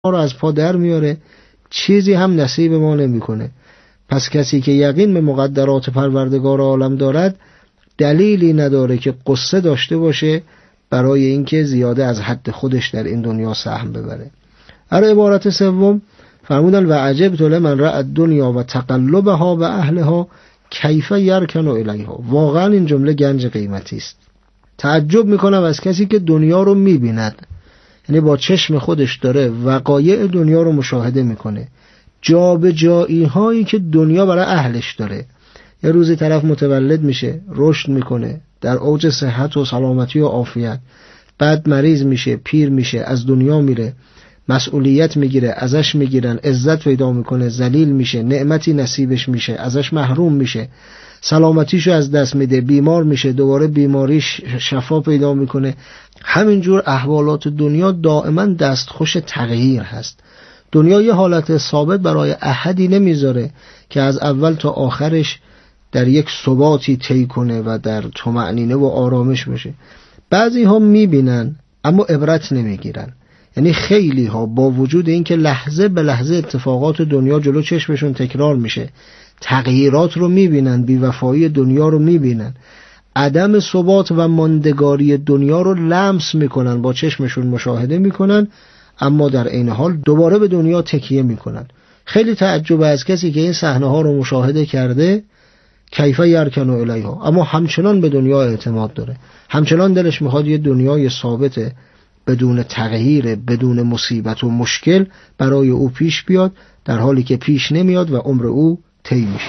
رو از پا در میاره، چیزی هم نصیب ما نمیکنه. پس کسی که یقین به مقدرات پروردگار عالم دارد دلیلی نداره که قصه داشته باشه برای اینکه زیاده از حد خودش در این دنیا سهم ببره. عبارت سوم فرمودن و عجبت لمن رأى الدنیا و تقلبها و اهلها کیف یرکن الیها. واقعا این جمله گنج قیمتی است. تعجب میکنم از کسی که دنیا رو میبیند، یعنی با چشم خودش داره وقایع دنیا رو مشاهده میکنه، جابجایی هایی که دنیا برای اهلش داره. یه روزی طرف متولد میشه، رشد میکنه در اوج صحت و سلامتی و عافیت، بعد مریض میشه، پیر میشه، از دنیا میره، مسئولیت میگیره، ازش میگیرن، عزت پیدا میکنه، ذلیل میشه، نعمتی نصیبش میشه، ازش محروم میشه، سلامتیشو از دست میده، بیمار میشه، دوباره بیماریش شفا پیدا میکنه. همینجور احوالات دنیا دائما دستخوش تغییر هست. دنیا یه حالت ثابت برای احدی نمیذاره که از اول تا آخرش در یک ثباتی طی کنه و در طمأنینه و آرامش باشه. بعضی ها میبینن اما عبرت نمیگیرن. یعنی خیلی ها با وجود اینکه لحظه به لحظه اتفاقات دنیا جلو چشمشون تکرار میشه، تغییرات رو میبینن، بیوفایی دنیا رو میبینن، عدم ثبات و ماندگاری دنیا رو لمس میکنن، با چشمشون مشاهده میکنن، اما در عین حال دوباره به دنیا تکیه میکنن. خیلی تعجب از کسی که این صحنه ها رو مشاهده کرده، کیف یرکن الیها، اما همچنان به دنیا اعتماد داره، همچنان دلش میخواد یه دنیای ثابت بدون تغییر، بدون مصیبت و مشکل برای او پیش بیاد، در حالی که پیش نمیاد و عمر او طی میشه.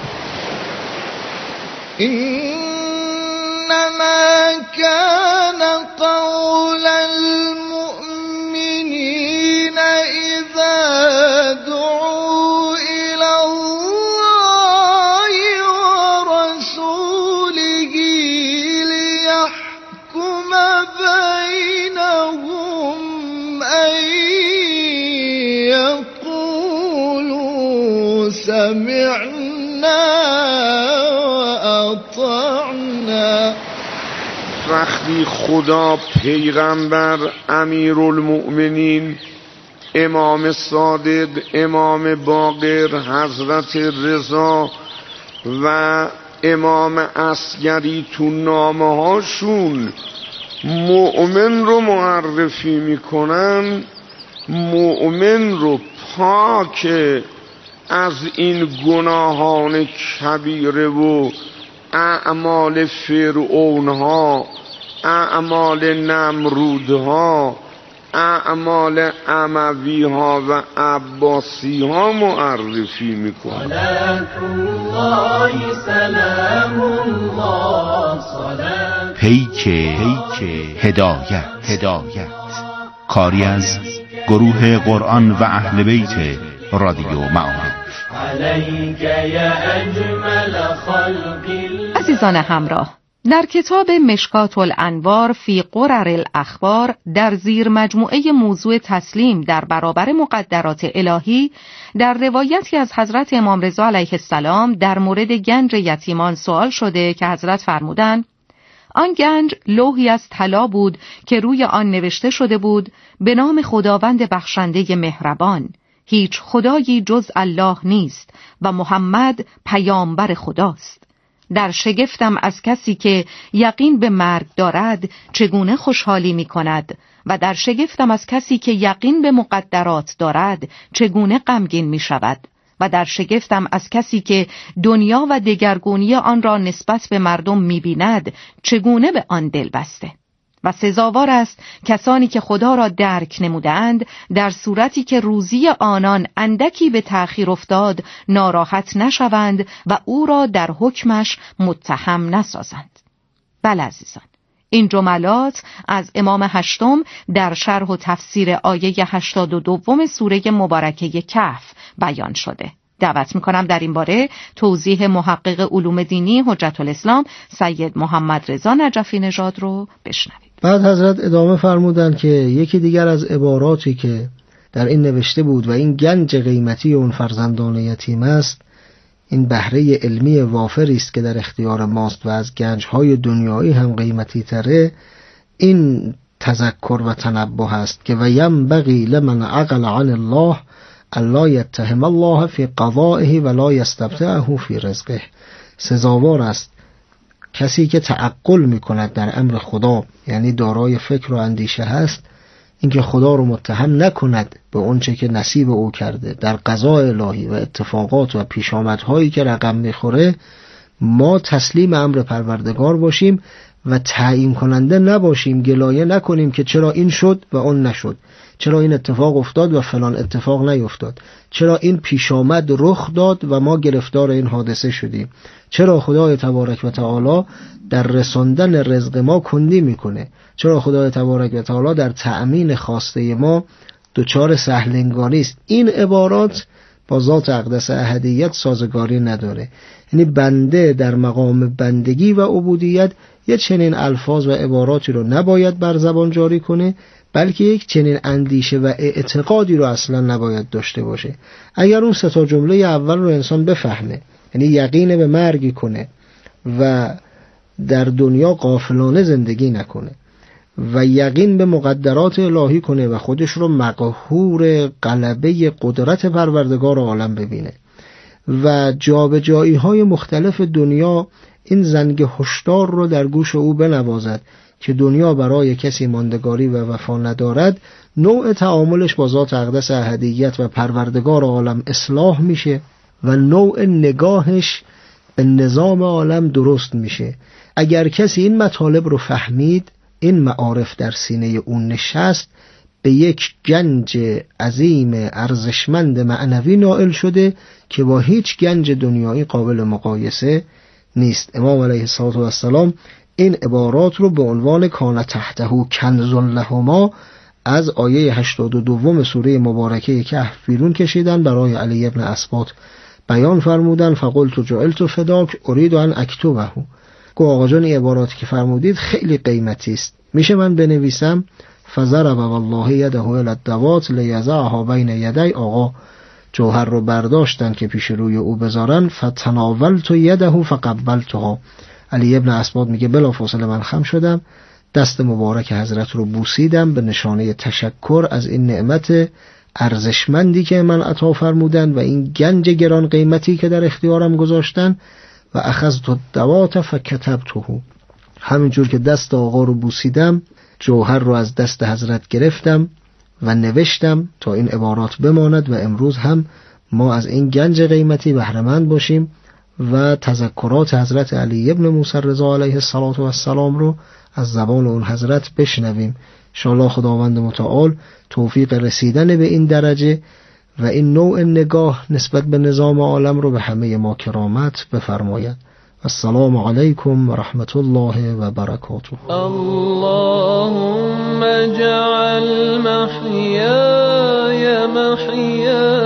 انما كان قول المؤمنین اذا دعوا الى الله ورسوله لیحکم بینهم ان یقولوا سمعنا واطعنا. وقتی خدا پیغمبر امیرالمؤمنین امام صادق امام باقر حضرت رضا و امام عسگری تو نامه هاشون مؤمن رو معرفی میکنن، مؤمن رو پاک از این گناهان کبیره و اعمال فرعونها، اعمال نمرودها، اعمال امویها و عباسیها معرفی میکنه. پیک هدایت کاری از گروه قرآن و اهل بیت رادیو معارف. عزیزان همراه، در کتاب مشکات الانوار فی قرر الاخبار در زیر مجموعه موضوع تسلیم در برابر مقدرات الهی در روایتی از حضرت امام رضا علیه السلام در مورد گنج یتیمان سوال شده که حضرت فرمودند آن گنج لوحی از طلا بود که روی آن نوشته شده بود به نام خداوند بخشنده مهربان، هیچ خدایی جز الله نیست و محمد پیامبر خداست. در شگفتم از کسی که یقین به مرگ دارد چگونه خوشحالی می کند و در شگفتم از کسی که یقین به مقدرات دارد چگونه غمگین می شود و در شگفتم از کسی که دنیا و دگرگونی آن را نسبت به مردم می بیند چگونه به آن دل بسته. و سزاوار است کسانی که خدا را درک نمودند در صورتی که روزی آنان اندکی به تأخیر افتاد ناراحت نشوند و او را در حکمش متهم نسازند. بله عزیزان، این جملات از امام هشتم در شرح و تفسیر آیه 82 سوره مبارکه کهف بیان شده. دعوت میکنم در این باره توضیح محقق علوم دینی حجت الاسلام سید محمد رضا نجفی نژاد رو بشنوید. بعد حضرت ادامه فرمودند که یکی دیگر از عباراتی که در این نوشته بود و این گنج قیمتی اون فرزندان یتیم است، این بهره علمی وافری است که در اختیار ماست و از گنج‌های دنیایی هم قیمتی تره. این تذکر و تنبه است که و ینبغی لمن عقل عن الله الا یتهم الله فی قضائه ولا یستبطئه فی رزقه. سزاوار است کسی که تعقل میکند در امر خدا، یعنی دارای فکر و اندیشه هست، اینکه خدا رو متهم نکند به اونچه که نصیب او کرده در قضای الهی و اتفاقات و پیشامدهایی که رقم میخوره. ما تسلیم امر پروردگار باشیم و تعیین کننده نباشیم، گلایه نکنیم که چرا این شد و اون نشد، چرا این اتفاق افتاد و فلان اتفاق نیفتاد، چرا این پیشامد رخ داد و ما گرفتار این حادثه شدیم، چرا خدای تبارک و تعالی در رساندن رزق ما کندی میکنه، چرا خدای تبارک و تعالی در تأمین خواسته ما دچار سهلنگاری است. این عبارات با ذات اقدس احدیت سازگاری نداره. یعنی بنده در مقام بندگی و عبودیت یه چنین الفاظ و عباراتی رو نباید بر زبان جاری کنه، بلکه یک چنین اندیشه و اعتقادی رو اصلا نباید داشته باشه. اگر اون سه تا جمله اول رو انسان بفهمه، یعنی یقین به مرگ کنه و در دنیا غافلانه زندگی نکنه و یقین به مقدرات الهی کنه و خودش رو مقهور غلبه قدرت پروردگار عالم ببینه و جابجایی های مختلف دنیا این زنگ هشدار رو در گوش او بنوازد که دنیا برای کسی ماندگاری و وفا ندارد، نوع تعاملش با ذات اقدس احدیت و پروردگار عالم اصلاح میشه و نوع نگاهش به نظام عالم درست میشه. اگر کسی این مطالب رو فهمید، این معارف در سینه اون نشست، به یک گنج عظیم ارزشمند معنوی نائل شده که با هیچ گنج دنیایی قابل مقایسه نیست. امام علیه السلام این عبارات رو به عنوان کان تحته کنز لهما از آیه 82 سوره مبارکه کهف بیرون کشیدن، برای علی ابن اسباط بیان فرمودن فقلت جعلت فداک اريد ان اکتبه. گو آقا جان این عبارات که فرمودید خیلی قیمتی است، میشه من بنویسم؟ فضرب والله یده الی الدوات لیضعها بین یدی. آقا جوهر رو برداشتن که پیش روی او بذارن، فتناولت یده فقبلتها. علی ابن اسباط میگه بلافاصله من خم شدم، دست مبارک حضرت رو بوسیدم به نشانه تشکر از این نعمت ارزشمندی که من عطا فرمودن و این گنج گران قیمتی که در اختیارم گذاشتن. و اخذت الدوات فکتبته. همینجور که دست آقا رو بوسیدم، جوهر رو از دست حضرت گرفتم و نوشتم تا این عبارات بماند و امروز هم ما از این گنج قیمتی بهره‌مند باشیم و تذکرات حضرت علی ابن موسی رضا علیه السلام رو از زبان اون حضرت بشنویم. انشاءالله خداوند متعال توفیق رسیدن به این درجه و این نوع نگاه نسبت به نظام عالم رو به همه ما کرامت بفرماید. السلام علیکم و رحمت الله و برکاته. اللهم اجعل محیای محیا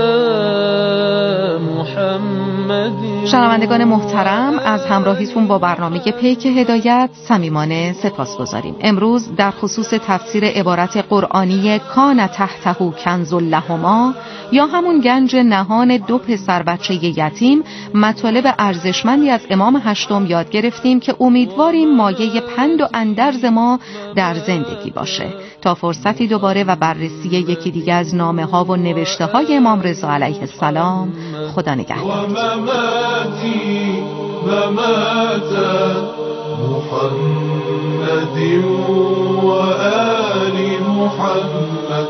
محمد. شنوندگان محترم، از همراهیتون با برنامه پیک هدایت صمیمانه سپاسگزاریم. امروز در خصوص تفسیر عبارت قرآنی کان تحته کنز لهما یا همون گنج نهان دو پسر بچه یتیم مطالب ارزشمندی از امام هشتم یاد گرفتیم که امیدواریم مایه پند و اندرز ما در زندگی باشه. تا فرصتی دوباره و بررسی یکی دیگه از نامه ها و نوشته های امام رضا علیه السلام، خدا نگهدار. ممات محمد و آل محمد.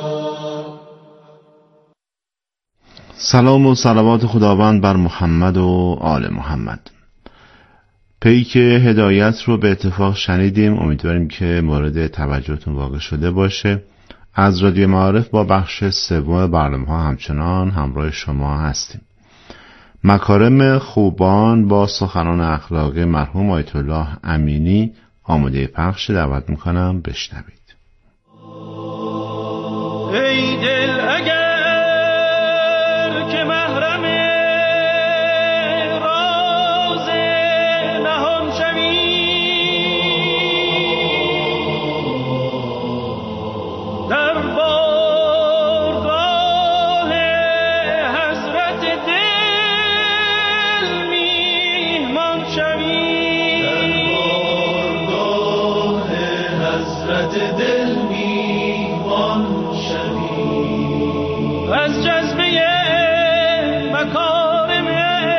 سلام و صلوات خداوند بر محمد و آل محمد. پیک هدایت رو به اتفاق شنیدیم، امیدواریم که مورد توجهتون واقع شده باشه. از رادیو معارف با بخش سوم برنامه ها همچنان همراه شما هستیم. مکارم خوبان با سخنان اخلاقی مرحوم آیت الله امینی آماده پخش، دعوت میکنم بشنوید. ای دل اگر که محرم راز نهان شوی، در بارگاه حضرت دل میهمان شوی، در بارگاه حضرت دل میهمان نسمه مکارم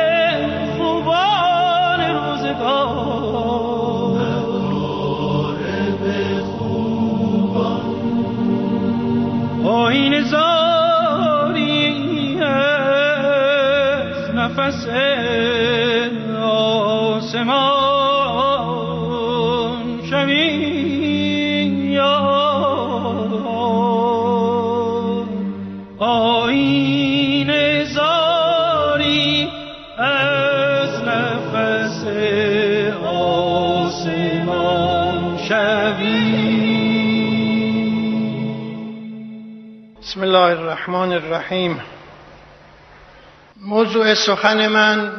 خوبان روزگار، آیین زاری از نفس آسمان شوی آیین زاری از نفس آسمان شوی. بسم الله الرحمن الرحیم. موضوع سخن من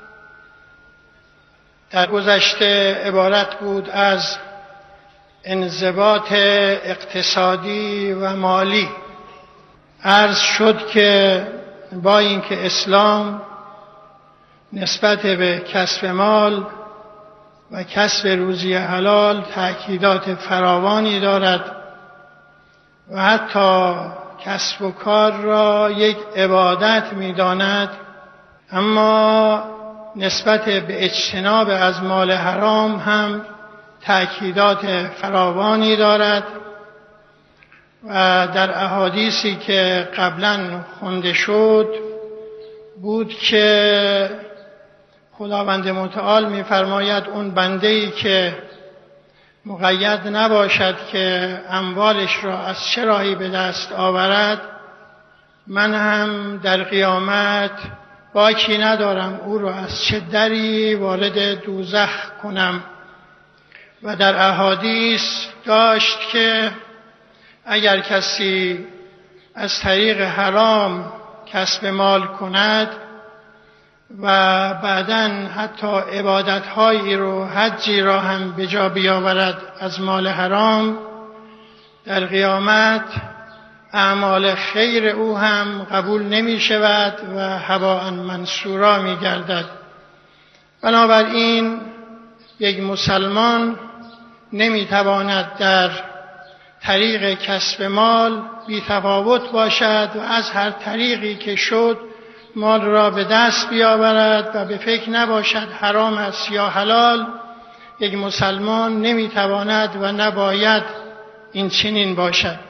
در گذشته عبارت بود از انضباط اقتصادی و مالی. عرض شد که با اینکه اسلام نسبت به کسب مال و کسب روزی حلال تأکیدات فراوانی دارد و حتی کسب و کار را یک عبادت می‌داند، اما نسبت به اجتناب از مال حرام هم تأکیدات فراوانی دارد و در احادیثی که قبلا خوانده شد بود که خداوند متعال می‌فرماید اون بنده‌ای که مقید نباشد که اموالش را از چه راهی به دست آورد، من هم در قیامت باکی ندارم او را از چه دری وارد دوزخ کنم. و در احادیث داشت که اگر کسی از طریق حرام کسب مال کند و بعداً حتی عبادت‌هایی رو، حجی را هم به جا بیاورد از مال حرام، در قیامت اعمال خیر او هم قبول نمی شود و هباء منثورا می گردد. بنابراین یک مسلمان نمی تواند در طریق کسب مال بی تفاوت باشد و از هر طریقی که شد مال را به دست بیاورد و به فکر نباشد حرام است یا حلال. یک مسلمان نمیتواند و نباید این چنین باشد.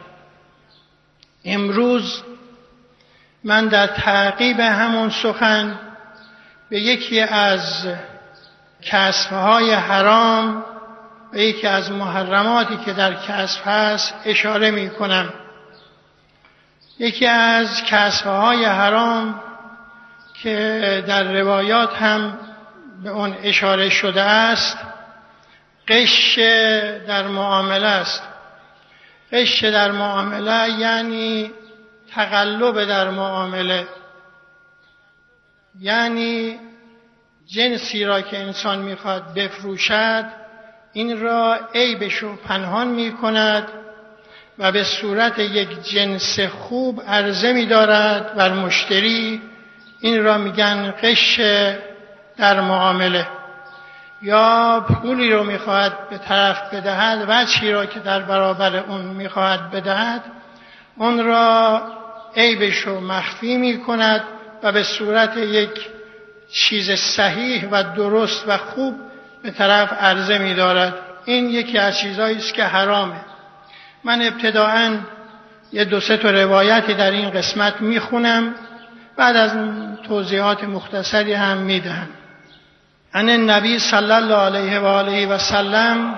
امروز من در تعقیب همون سخن به یکی از کسب‌های حرام و یکی از محرماتی که در کسب هست اشاره می کنم. یکی از کسب‌های حرام که در روایات هم به اون اشاره شده است، غش در معامله است. غش در معامله یعنی تقلب در معامله، یعنی جنسی را که انسان میخواد بفروشد این را عیبش رو پنهان میکند و به صورت یک جنس خوب عرضه می‌دارد بر مشتری. این را میگن غش در معامله. یا پولی رو میخواهد به طرف بدهد، وجهی را که در برابر اون میخواهد بدهد اون را عیبش رو مخفی میکند و به صورت یک چیز صحیح و درست و خوب به طرف عرضه می‌دارد. این یکی از چیزهایی است که حرامه. من ابتداءً یه دو سه تا روایتی در این قسمت میخونم، بعد از توضیحات مختصری هم میدهم. عن النبی صلی الله علیه و آله و سلم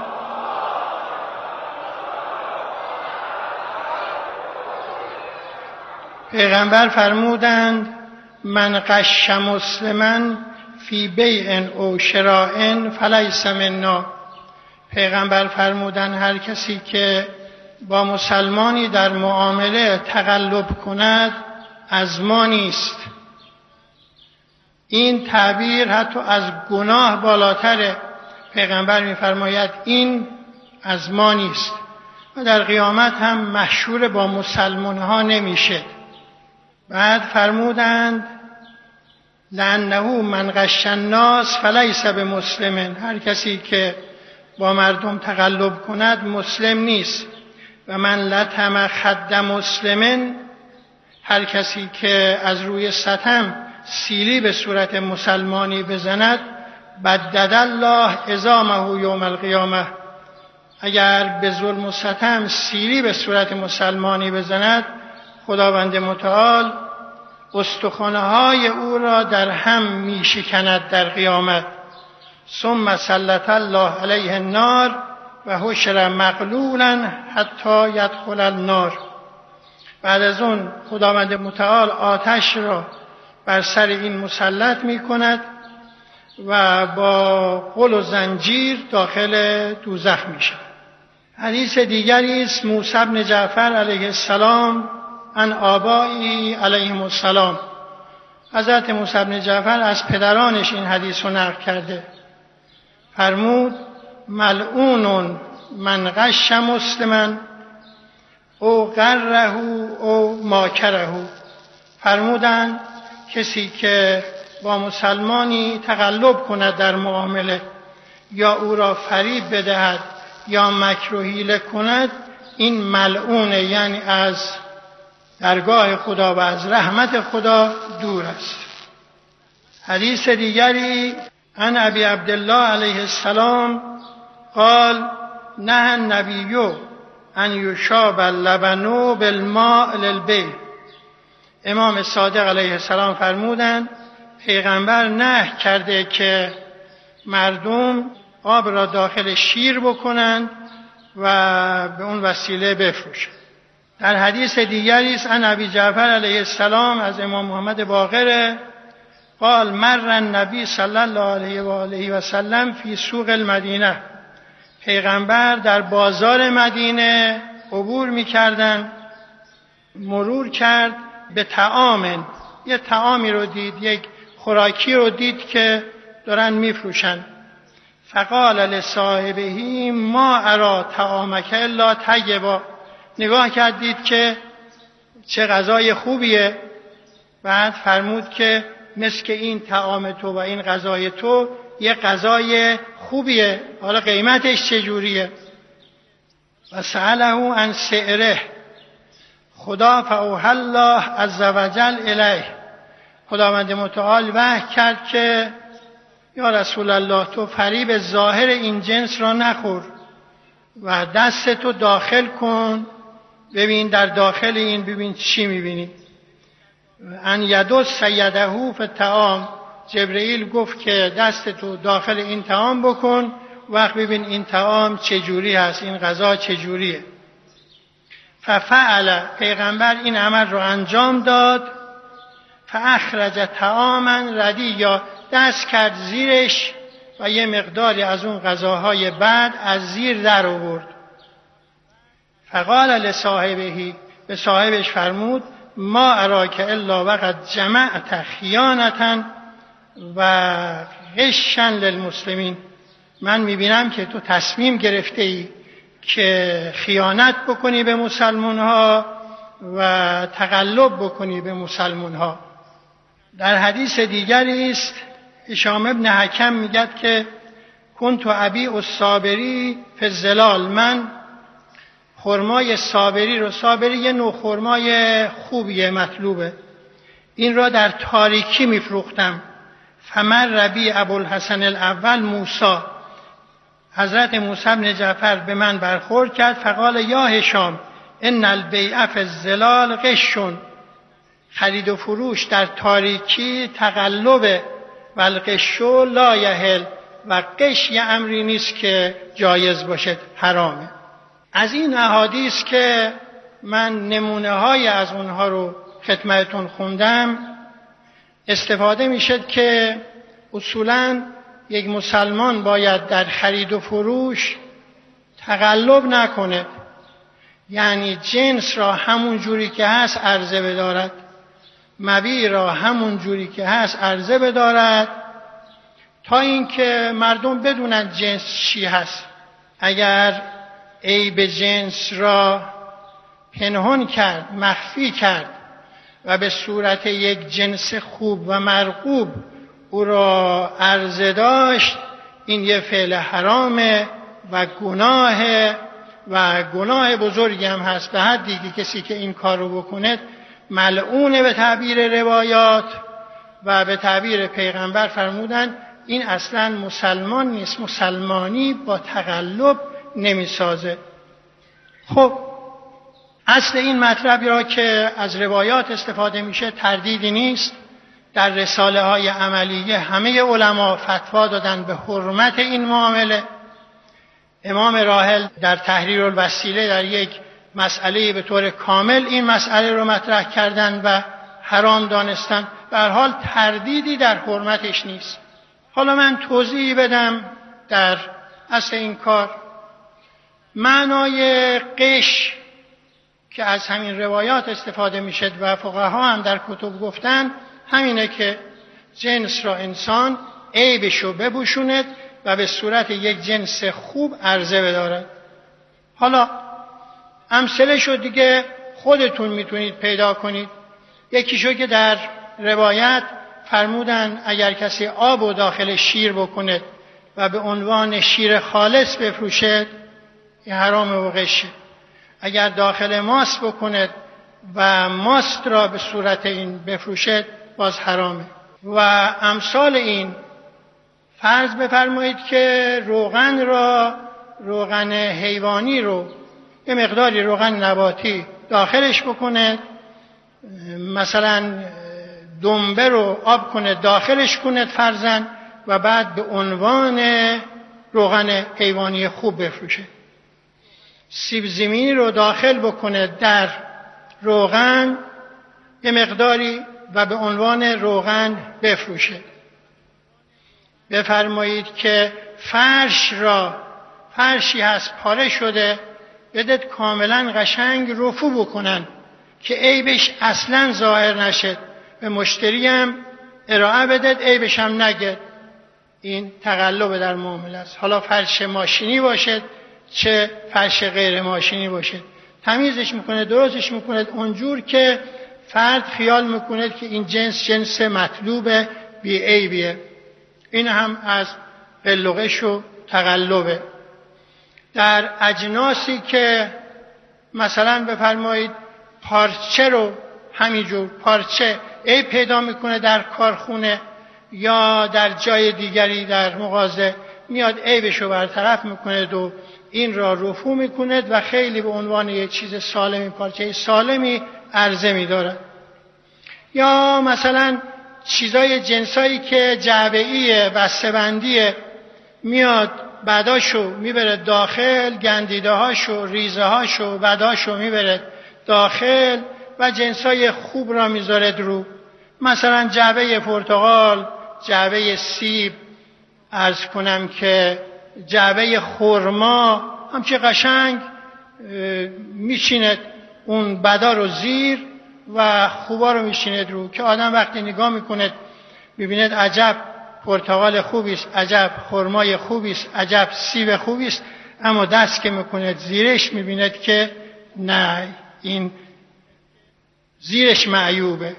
پیغمبر فرمودند من غش مسلما فی بیع او شراء فلیس منا. پیغمبر فرمودند هر کسی که با مسلمانی در معامله تقلب کند از ما نیست. این تعبیر حتی از گناه بالاتره. پیغمبر می‌فرماید این از ما نیست و در قیامت هم محشور با مسلمان‌ها نمیشه. بعد فرمودند لأنه من غش الناس فلیس بمسلم. هر کسی که با مردم تقلب کند مسلم نیست. و من لطم خد مسلم هر کسی که از روی ستم سیلی به صورت مسلمانی بزند بدد الله عظامه یوم القیامه، اگر به ظلم و ستم سیلی به صورت مسلمانی بزند خداوند متعال استخوان‌های او را در هم می شکند در قیامت. ثم سلط الله علیه النار و حشر مغلولا حتی یدخل النار. بعد از اون خداوند متعال آتش را بر سر این مسلط می کند و با غل و زنجیر داخل دوزخ می شود. حدیث دیگری است موسی بن جعفر علیه السلام عن آبایی علیهم السلام. حضرت موسی بن جعفر از پدرانش این حدیث رو نقل کرده. فرمود ملعون من غش مسلما او غره او ماکره. فرمودند کسی که با مسلمانی تقلب کند در معامله یا او را فریب بدهد یا مکر و حیله کند این ملعونه، یعنی از درگاه خدا و از رحمت خدا دور است. حدیث دیگری عن ابی عبدالله علیه السلام قال نهى النبی ان یشاب اللبن بالماء للبیع. امام صادق علیه السلام فرمودند پیغمبر نهی کرده که مردم آب را داخل شیر بکنند و به اون وسیله بفروشند. در حدیث دیگری است عن ابی جعفر علیه السلام از امام محمد باقر قال مر النبی صلی الله علیه و آله و سلم فی سوق المدینه. پیغمبر در بازار مدینه عبور می‌کردند، مرور کرد به طعام، یه طعامی رو دید، یک خوراکی رو دید که دارن میفروشن. فقال لصاحبه ما ارا طعامک الا طیبا. نگاه کرد دید که چه غذای خوبیه. بعد فرمود که مثل که این طعام تو و این غذای تو یه غذای خوبیه، حالا قیمتش چجوریه؟ و سأله عن سعره. خدا فاوحی الله عز وجل الیه. خداوند متعال وحی کرد که یا رسول الله تو فریب ظاهر این جنس را نخور و دستتو داخل کن ببین در داخل این ببین چی میبینی. ان یدس یده فی الطعام. جبرئیل گفت که دستتو داخل این طعام بکن وقت ببین این طعام چجوری هست، این غذا چجوریه. ففعل. پیغمبر این عمل رو انجام داد. فاخرج طعاما ردیا. دست کرد زیرش و یه مقداری از اون غذاهای بعد از زیر در آورد. فقال لصاحبه. به صاحبش فرمود ما اراک الا وقد جمعت خیانتا و غشا للمسلمین. من میبینم که تو تصمیم گرفته ای که خیانت بکنی به مسلمان ها و تقلب بکنی به مسلمان ها. در حدیث دیگری است هشام ابن حکم میگه که کنت ابیع الصابری فی الظلال. من خرمای صابری رو، صابری یه نوع خرمای خوبیه مطلوبه، این را در تاریکی میفروختم. فمر ربی ابوالحسن الاول موسی. حضرت موسی بن جعفر به من برخورد کرد. فقال یا هشام ان البیع فی الظلال غشون. خرید و فروش در تاریکی تقلبه و الغش لا یحل. و غش یه امری نیست که جایز باشه، حرامه. از این احادیث که من نمونه های از اونها رو خدمتتون خوندم استفاده میشه که اصولاً یک مسلمان باید در خرید و فروش تقلب نکنه، یعنی جنس را همون جوری که هست عرضه بدارد، مبیع را همون جوری که هست عرضه بدارد تا اینکه مردم بدونن جنس چی هست. اگر عیب جنس را پنهان کرد، مخفی کرد و به صورت یک جنس خوب و مرغوب او را عرضه داشت، این یه فعل حرامه و گناه بزرگی هم هست. به حدی که کسی که این کار رو بکنه ملعونه به تعبیر روایات و به تعبیر پیغمبر فرمودن این اصلا مسلمان نیست، مسلمانی با تقلب نمیسازه. خب اصل این مطلبی را که از روایات استفاده میشه تردیدی نیست. در رساله های عملیه همه علما فتوا دادن به حرمت این معامله. امام راحل در تحریر الوسیله در یک مسئله به طور کامل این مسئله رو مطرح کردن و حرام دانستن. به هر حال تردیدی در حرمتش نیست. حالا من توضیحی بدم در اصل این کار. معنای غش که از همین روایات استفاده میشه و فقها هم در کتب گفتن همینه که جنس را انسان عیبشو بپوشوند و به صورت یک جنس خوب عرضه بدارد. حالا امثله شو دیگه خودتون میتونید پیدا کنید. یکیشو که در روایت فرمودن اگر کسی آب و داخل شیر بکند و به عنوان شیر خالص بفروشد این حرام و غشه. اگر داخل ماست بکند و ماست را به صورت این بفروشد باز حرامه. و امثال این فرض بفرمایید که روغن حیوانی رو یه مقداری روغن نباتی داخلش بکنه، مثلا دنبه رو آب کنه داخلش کنه فرضاً و بعد به عنوان روغن حیوانی خوب بفروشه. سیب زمینی رو داخل بکنه در روغن یه مقداری و به عنوان روغن بفروشه. بفرمایید که فرشی هست پاره شده بدید کاملا قشنگ رفو بکنن که عیبش اصلا ظاهر نشد، به مشتری هم ارائه بدید عیبش هم نگه. این تقلب در معامله است. حالا فرش ماشینی باشد چه فرش غیر ماشینی باشد، تمیزش میکنه درستش میکنه اونجور که فرد خیال میکنه که این جنس مطلوب بی عیبیه. این هم از قلقش و تقلبه. در اجناسی که مثلا بفرمایید پارچه رو همینجور پارچه عیب پیدا میکنه در کارخونه یا در جای دیگری در مغازه، میاد عیبش رو برطرف میکنه و این را رفو میکنه و خیلی به عنوان یک چیز سالمی، پارچه سالمی عرضه میداره. یا مثلا چیزای جنسایی که جعبه‌ایه بسته‌بندیه، میاد بعداشو میبره داخل، گندیده هاشو ریزه هاشو بعداشو میبره داخل و جنسای خوب را میذاره رو، مثلا جعبه پرتقال، جعبه سیب، عرض کنم که جعبه خرما همچه قشنگ میشیند اون بدا رو زیر و خوبا رو میشیند رو که آدم وقتی نگاه میکند میبیند عجب پرتقال خوبیست، عجب خرمای خوبیست، عجب سیب خوبیست، اما دست که میکند زیرش میبیند که نه این زیرش معیوبه.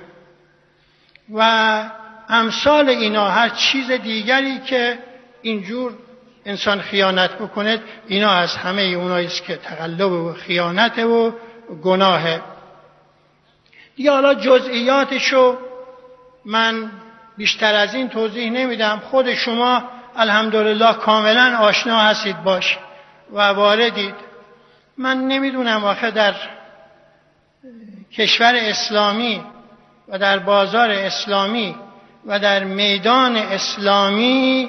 و امثال اینا هر چیز دیگری که اینجور انسان خیانت بکند اینا از همه اوناییست که تقلب و خیانت و گناهه. دیگه حالا جزئیاتشو من بیشتر از این توضیح نمیدم، خود شما الحمدلله کاملا آشنا هستید باش و واردید. من نمیدونم واقعا در کشور اسلامی و در بازار اسلامی و در میدان اسلامی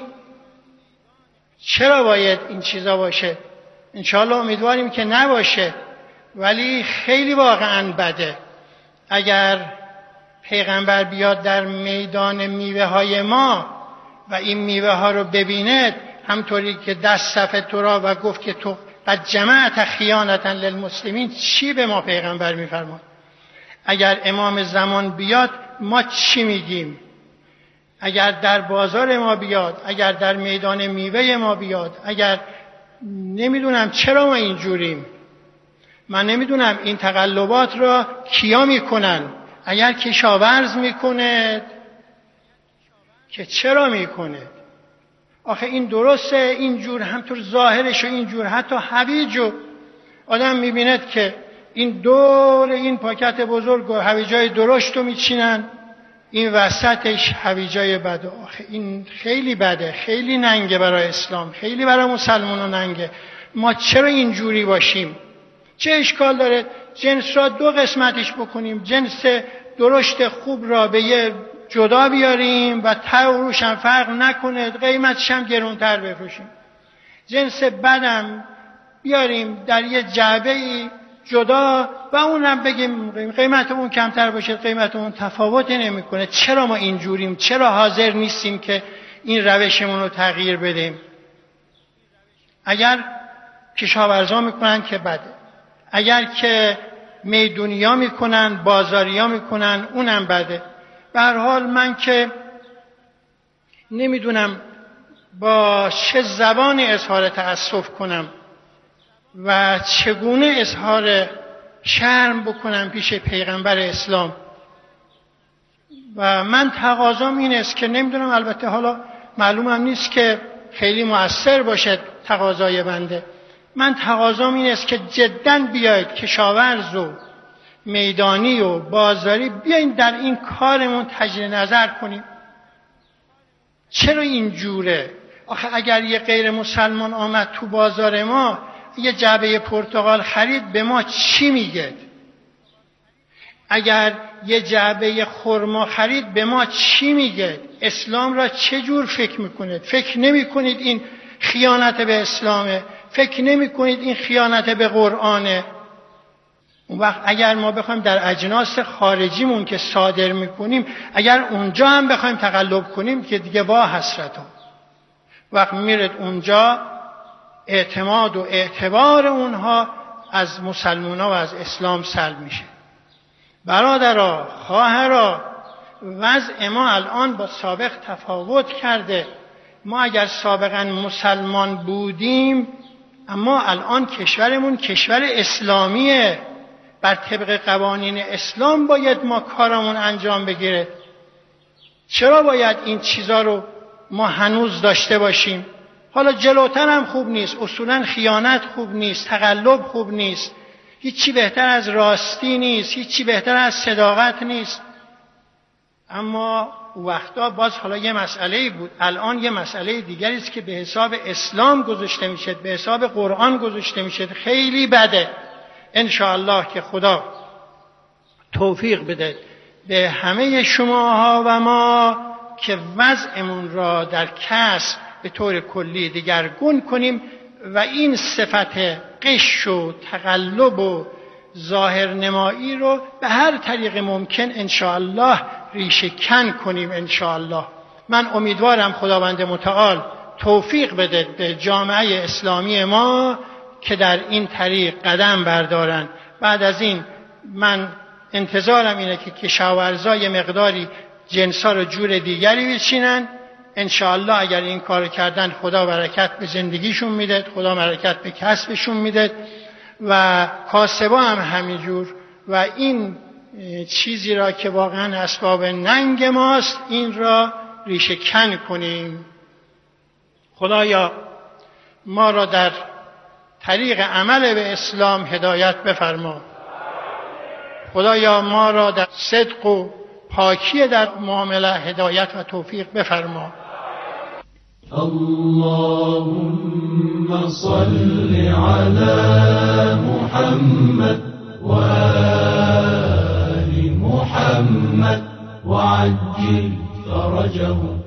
چرا باید این چیزا باشه. انشاءالله امیدواریم که نباشه، ولی خیلی واقعا بده اگر پیغمبر بیاد در میدان میوه های ما و این میوه ها رو ببیند، همطوری که دست صف تو را و گفت که تو قد جمعت خیانتا للمسلمین، چی به ما پیغمبر میفرماد؟ اگر امام زمان بیاد ما چی میگیم؟ اگر در بازار ما بیاد، اگر در میدان میوه ما بیاد، اگر نمیدونم چرا ما اینجوریم. من نمیدونم این تقلبات را کیا میکنن. اگر کشاورز میکند که چرا میکند؟ آخه این درسته اینجور همطور ظاهرش و اینجور حتی هویجو آدم میبیند که این دور این پاکت بزرگ و هویجای درشت رو میچینن، این وسطش هویجای بده. آخه این خیلی بده، خیلی ننگه برای اسلام، خیلی برای مسلمانان ننگه. ما چرا اینجوری باشیم؟ چه اشکال داره جنس را دو قسمتش بکنیم، جنس درشت خوب را به یه جدا بیاریم و ته و روش هم فرق نکنه، قیمتش هم گرونتر بفروشیم. جنس بدم بیاریم در یه جعبه‌ای جدا و اونم بگیم قیمت اون کمتر باشه، قیمت اون تفاوتی نمیکنه. چرا ما اینجوریم؟ چرا حاضر نیستیم که این روشمون رو تغییر بدیم؟ اگر کشاورزا میکنن که بده، اگر که میدونیا میکنن، بازاریا میکنن، اونم بده. به هر حال من که نمیدونم با چه زبانی اظهار تأسف کنم و چگونه اظهار شرم بکنم پیش پیغمبر اسلام. و من تقاضام این است که نمیدونم، البته حالا معلومم نیست که خیلی مؤثر باشه تقاضای بنده، من تقاضام این است که جداً بیاید کشاورز و میدانی و بازاری بیاین در این کارمون تجدید نظر کنیم. چرا اینجوره؟ آخه اگر یه غیر مسلمان آمد تو بازار ما یه جعبه پرتقال خرید، به ما چی میگه؟ اگر یه جعبه خرما خرید، به ما چی میگه؟ اسلام را چه جور فکر میکنید؟ فکر نمیکنید این خیانت به اسلامه؟ فکر نمیکنید این خیانت به قرآنه؟ اون وقت اگر ما بخوایم در اجناس خارجیمون که صادر میکنیم، اگر اونجا هم بخوایم تقلب کنیم که دیگه وا حسرت ها. وقت میرد اونجا اعتماد و اعتبار اونها از مسلمان ها و از اسلام سلب میشه. برادرها، خواهرها، وضع ما الان با سابق تفاوت کرده. ما اگر سابقا مسلمان بودیم، اما الان کشورمون کشور اسلامیه، بر طبق قوانین اسلام باید ما کارمون انجام بگیره. چرا باید این چیزا رو ما هنوز داشته باشیم؟ حالا جلوتر هم خوب نیست، اصولا خیانت خوب نیست، تقلب خوب نیست، هیچی بهتر از راستی نیست، هیچی بهتر از صداقت نیست. اما وقتا باز حالا یه مسئله بود، الان یه مسئله دیگری است که به حساب اسلام گذاشته میشه، به حساب قرآن گذاشته میشه. خیلی بده. انشاءالله که خدا توفیق بده به همه شماها و ما که وضعمون را در کسب به طور کلی دگرگون کنیم و این صفت غش و تقلب و ظاهر نمایی رو به هر طریق ممکن انشاءالله ریشه کن کنیم انشاءالله. من امیدوارم خداوند متعال توفیق بده به جامعه اسلامی ما که در این طریق قدم بردارن. بعد از این من انتظارم اینه که کشاورزای مقداری جنسا رو جور دیگری بچینن. انشاءالله اگر این کار کردن خدا برکت به زندگیشون میده، خدا برکت به کسبشون میده و کاسبا هم همینجور. و این چیزی را که واقعا اسباب ننگ ماست، این را ریشه کن کنیم. خدایا ما را در طریق عمل به اسلام هدایت بفرما. خدایا ما را در صدق و پاکی در معامله هدایت و توفیق بفرما. اللهم صل على محمد و آل محمد وعجل فرجهم.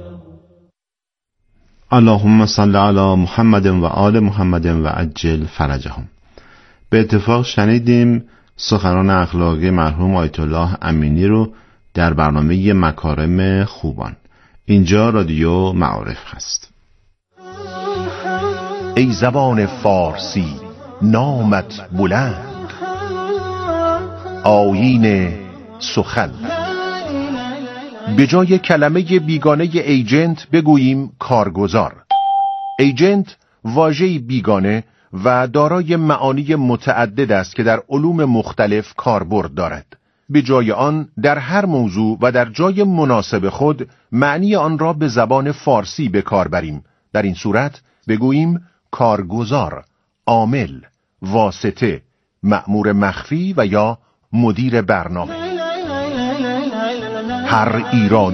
اللهم صل علی محمد و آل محمد و عجل فرجهم. به اتفاق شنیدیم سخنان اخلاقی مرحوم آیت الله امینی رو در برنامه مکارم خوبان. اینجا رادیو معارف هست. ای زبان فارسی نامت بلند، آیین سخن. به جای کلمه بیگانه ایجنت بگوییم کارگزار. ایجنت واژه‌ای بیگانه و دارای معانی متعدد است که در علوم مختلف کاربرد دارد. به جای آن در هر موضوع و در جای مناسب خود معنی آن را به زبان فارسی به کار بریم. در این صورت بگوییم کارگزار، عامل، واسطه، مأمور مخفی و یا مدیر برنامه. هر ایرانی